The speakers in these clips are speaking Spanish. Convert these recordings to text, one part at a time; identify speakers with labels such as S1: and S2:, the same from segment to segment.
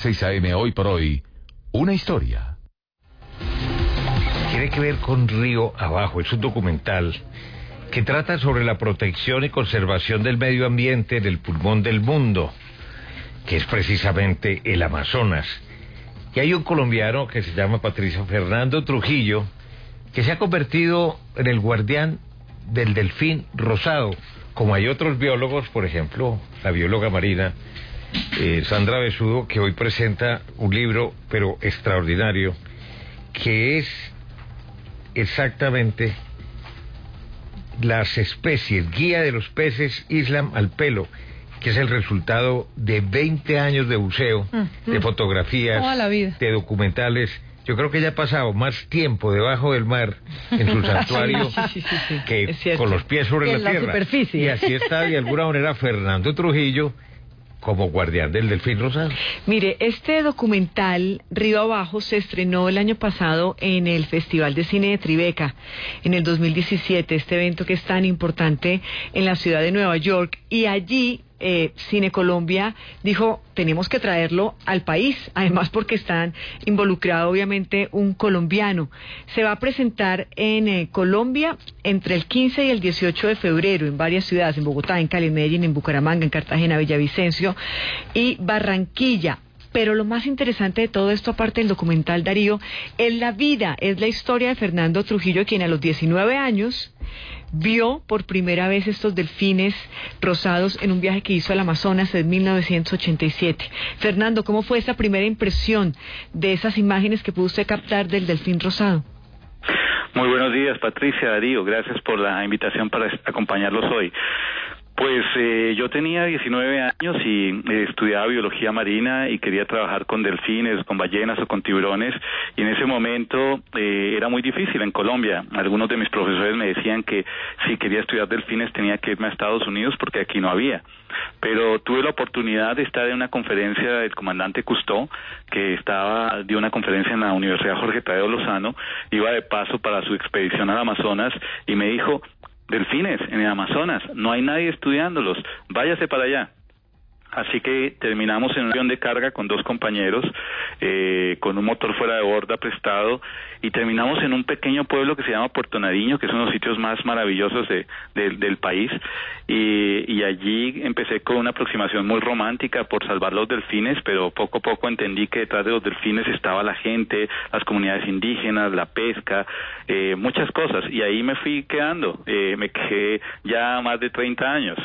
S1: 6 AM Hoy por Hoy, una historia.
S2: Tiene que ver con Río Abajo, es un documental que trata sobre la protección y conservación del medio ambiente en el pulmón del mundo, que es precisamente el Amazonas. Y hay un colombiano que se llama Patricio Fernando Trujillo, que se ha convertido en el guardián del delfín rosado, como hay otros biólogos, por ejemplo, la bióloga marina Sandra Besudo, que hoy presenta un libro, pero extraordinario, que es exactamente las especies, guía de los peces Islam al pelo, que es el resultado de 20 años de buceo, de fotografías, de documentales. Yo creo que ella ha pasado más tiempo debajo del mar en su santuario que con los pies sobre la tierra. Superficie. Y así está de alguna manera Fernando Trujillo como guardián del delfín rosado.
S3: Mire, este documental, Río Abajo, se estrenó el año pasado en el Festival de Cine de Tribeca, en el 2017, este evento que es tan importante en la ciudad de Nueva York, y allí Cine Colombia dijo, tenemos que traerlo al país, además porque están involucrado obviamente un colombiano. Se va a presentar en Colombia entre el 15 y el 18 de febrero en varias ciudades, en Bogotá, en Cali, en Medellín, en Bucaramanga, en Cartagena, Villavicencio y Barranquilla. Pero lo más interesante de todo esto, aparte del documental, Darío, es la vida, es la historia de Fernando Trujillo, quien a los 19 años vio por primera vez estos delfines rosados en un viaje que hizo al Amazonas en 1987. Fernando, ¿cómo fue esa primera impresión de esas imágenes que pudo usted captar del delfín rosado?
S4: Muy buenos días, Patricia, Darío, gracias por la invitación para acompañarlos hoy. Pues yo tenía 19 años y estudiaba biología marina y quería trabajar con delfines, con ballenas o con tiburones, y en ese momento era muy difícil en Colombia. Algunos de mis profesores me decían que si quería estudiar delfines tenía que irme a Estados Unidos porque aquí no había. Pero tuve la oportunidad de estar en una conferencia del comandante Cousteau, que dio una conferencia en la Universidad Jorge Tadeo Lozano, iba de paso para su expedición al Amazonas, y me dijo: delfines en el Amazonas, no hay nadie estudiándolos, váyase para allá. Así que terminamos en un avión de carga con 2 compañeros, con un motor fuera de borda prestado, y terminamos en un pequeño pueblo que se llama Puerto Nariño, que es uno de los sitios más maravillosos del país, y allí empecé con una aproximación muy romántica por salvar los delfines, pero poco a poco entendí que detrás de los delfines estaba la gente, las comunidades indígenas, la pesca, muchas cosas, y ahí me fui quedando, me quedé ya más de 30 años.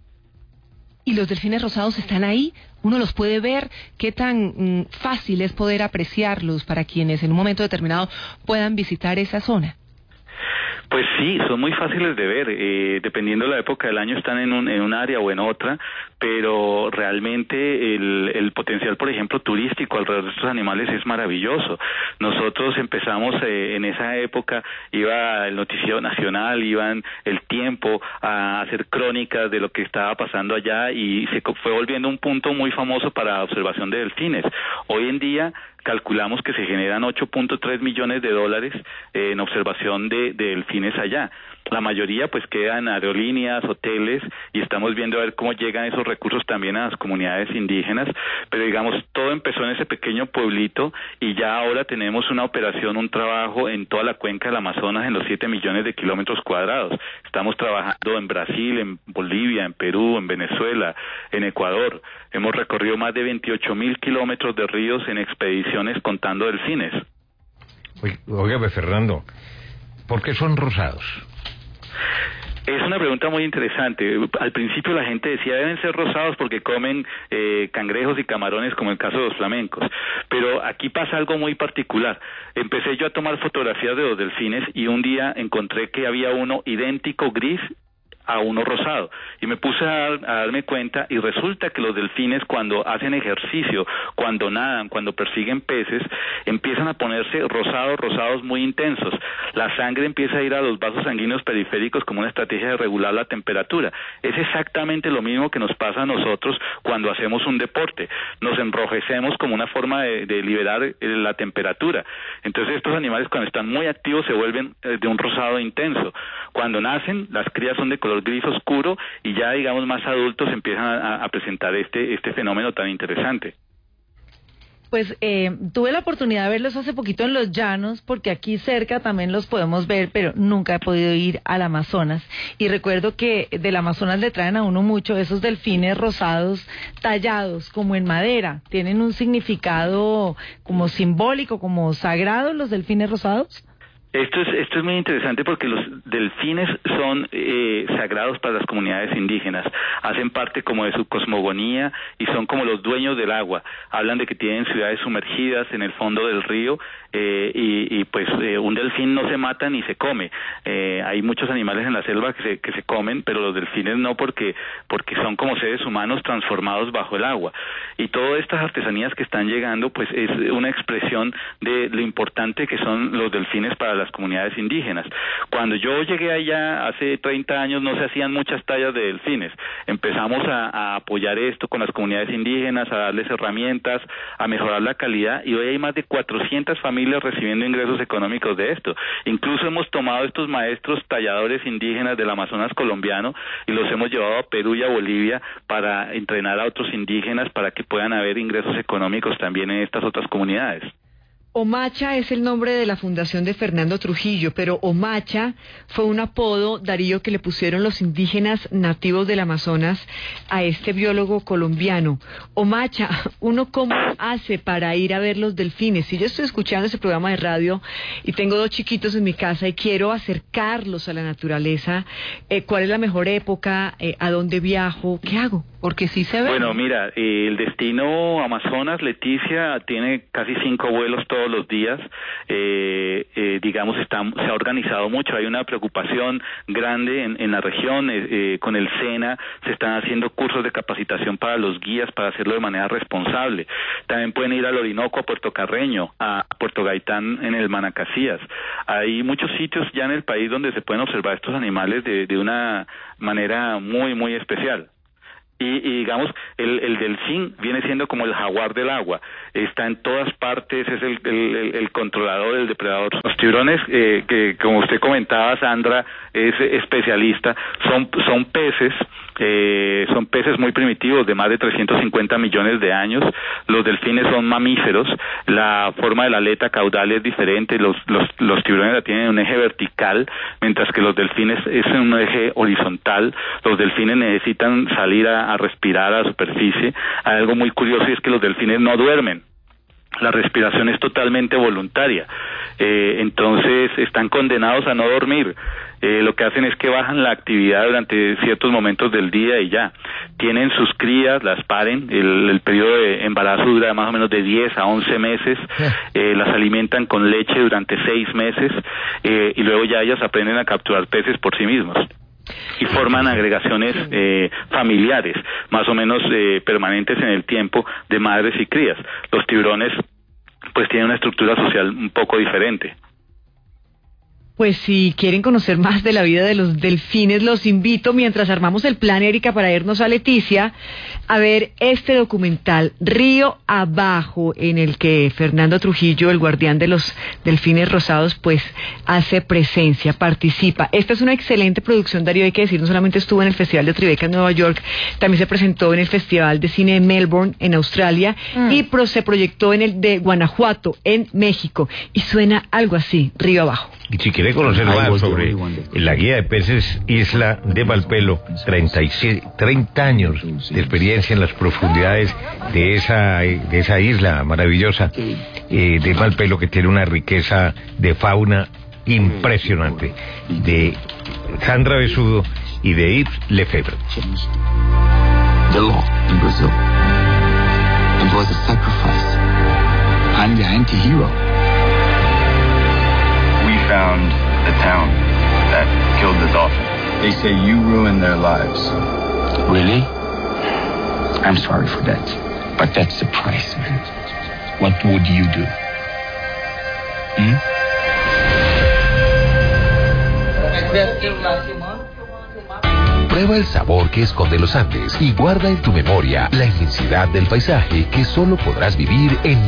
S5: ¿Y los delfines rosados están ahí? ¿Uno los puede ver? ¿Qué tan fácil es poder apreciarlos para quienes en un momento determinado puedan visitar esa zona?
S4: Pues sí, son muy fáciles de ver, dependiendo de la época del año están en un área o en otra, pero realmente el potencial, por ejemplo, turístico alrededor de estos animales es maravilloso. Nosotros empezamos en esa época, iba el Noticiero Nacional, iban El Tiempo a hacer crónicas de lo que estaba pasando allá, y se fue volviendo un punto muy famoso para observación de delfines. Hoy en día calculamos que se generan 8.3 millones de dólares en observación de delfines allá. La mayoría pues quedan aerolíneas, hoteles, y estamos viendo a ver cómo llegan esos recursos también a las comunidades indígenas, pero digamos, todo empezó en ese pequeño pueblito, y ya ahora tenemos una operación, un trabajo en toda la cuenca del Amazonas, en los 7 millones de kilómetros cuadrados. Estamos trabajando en Brasil, en Bolivia, en Perú, en Venezuela, en Ecuador. Hemos recorrido más de 28.000 kilómetros de ríos en expediciones contando delfines.
S2: Óigame, Fernando, ¿por qué son rosados?
S4: Es una pregunta muy interesante. Al principio la gente decía deben ser rosados porque comen cangrejos y camarones, como el caso de los flamencos, pero aquí pasa algo muy particular. Empecé yo a tomar fotografías de los delfines y un día encontré que había uno idéntico gris a uno rosado, y me puse a darme cuenta, y resulta que los delfines, cuando hacen ejercicio, cuando nadan, cuando persiguen peces, empiezan a ponerse rosados muy intensos. La sangre empieza a ir a los vasos sanguíneos periféricos como una estrategia de regular la temperatura. Es exactamente lo mismo que nos pasa a nosotros cuando hacemos un deporte. Nos enrojecemos como una forma de liberar la temperatura. Entonces estos animales, cuando están muy activos, se vuelven de un rosado intenso. Cuando nacen, las crías son de color gris oscuro, y ya digamos más adultos empiezan a presentar este fenómeno tan interesante.
S6: Pues tuve la oportunidad de verlos hace poquito en Los Llanos, porque aquí cerca también los podemos ver, pero nunca he podido ir al Amazonas. Y recuerdo que del Amazonas le traen a uno mucho esos delfines rosados tallados como en madera. ¿Tienen un significado como simbólico, como sagrado los delfines rosados?
S4: Esto es muy interesante porque los delfines son sagrados para las comunidades indígenas, hacen parte como de su cosmogonía y son como los dueños del agua. Hablan de que tienen ciudades sumergidas en el fondo del río pues un delfín no se mata ni se come. Hay muchos animales en la selva que se comen, pero los delfines no, porque son como seres humanos transformados bajo el agua. Y todas estas artesanías que están llegando pues es una expresión de lo importante que son los delfines para las comunidades indígenas. Cuando yo llegué allá hace 30 años no se hacían muchas tallas de delfines. Empezamos a apoyar esto con las comunidades indígenas, a darles herramientas, a mejorar la calidad, y hoy hay más de 400 familias recibiendo ingresos económicos de esto. Incluso hemos tomado estos maestros talladores indígenas del Amazonas colombiano y los hemos llevado a Perú y a Bolivia para entrenar a otros indígenas para que puedan haber ingresos económicos también en estas otras comunidades.
S3: Omacha es el nombre de la fundación de Fernando Trujillo, pero Omacha fue un apodo, Darío, que le pusieron los indígenas nativos del Amazonas a este biólogo colombiano. Omacha, ¿uno cómo hace para ir a ver los delfines? Si yo estoy escuchando ese programa de radio y tengo 2 chiquitos en mi casa y quiero acercarlos a la naturaleza, ¿cuál es la mejor época? ¿A dónde viajo? ¿Qué hago? Porque sí se ve.
S4: Bueno, mira, el destino Amazonas, Leticia, tiene casi 5 vuelos todos los días. Digamos, se ha organizado mucho. Hay una preocupación grande en la región. Con el SENA se están haciendo cursos de capacitación para los guías para hacerlo de manera responsable. También pueden ir al Orinoco, a Puerto Carreño, a Puerto Gaitán en el Manacasías. Hay muchos sitios ya en el país donde se pueden observar estos animales de una manera muy, muy especial. Y digamos, el delfín viene siendo como el jaguar del agua, está en todas partes, es el controlador, el depredador. Los tiburones, que como usted comentaba, Sandra, es especialista, son peces muy primitivos, de más de 350 millones de años. Los delfines son mamíferos, la forma de la aleta caudal es diferente, los tiburones la tienen en un eje vertical, mientras que los delfines es en un eje horizontal. Los delfines necesitan salir a respirar a la superficie. Hay algo muy curioso, y es que los delfines no duermen. La respiración es totalmente voluntaria, entonces están condenados a no dormir. Lo que hacen es que bajan la actividad durante ciertos momentos del día y ya. Tienen sus crías, las paren, el periodo de embarazo dura más o menos de 10 a 11 meses, las alimentan con leche durante 6 meses, y luego ya ellas aprenden a capturar peces por sí mismos. Y forman agregaciones familiares, más o menos permanentes en el tiempo, de madres y crías. Los tiburones pues tienen una estructura social un poco diferente.
S3: Pues si quieren conocer más de la vida de los delfines, los invito, mientras armamos el plan, Erika, para irnos a Leticia, a ver este documental, Río Abajo, en el que Fernando Trujillo, el guardián de los delfines rosados, pues hace presencia, participa. Esta es una excelente producción, Darío, hay que decir, no solamente estuvo en el Festival de Tribeca en Nueva York, también se presentó en el Festival de Cine de Melbourne, en Australia, y se proyectó en el de Guanajuato, en México, y suena algo así, Río Abajo.
S2: Y si quiere conocer más sobre la guía de peces Isla de Malpelo, 30 años de experiencia en las profundidades de esa isla maravillosa de Malpelo, que tiene una riqueza de fauna impresionante, de Sandra Besudo y de Yves Lefebvre.
S7: The law in Brazil employs a sacrifice. I'm the anti-hero.
S8: We found the town that killed the dolphin.
S7: They say you ruined their lives. Really? I'm sorry for that. But that's the price, man. What would you do?
S1: Prueba el sabor que esconde los Andes y guarda en tu memoria la inmensidad del paisaje que solo podrás vivir en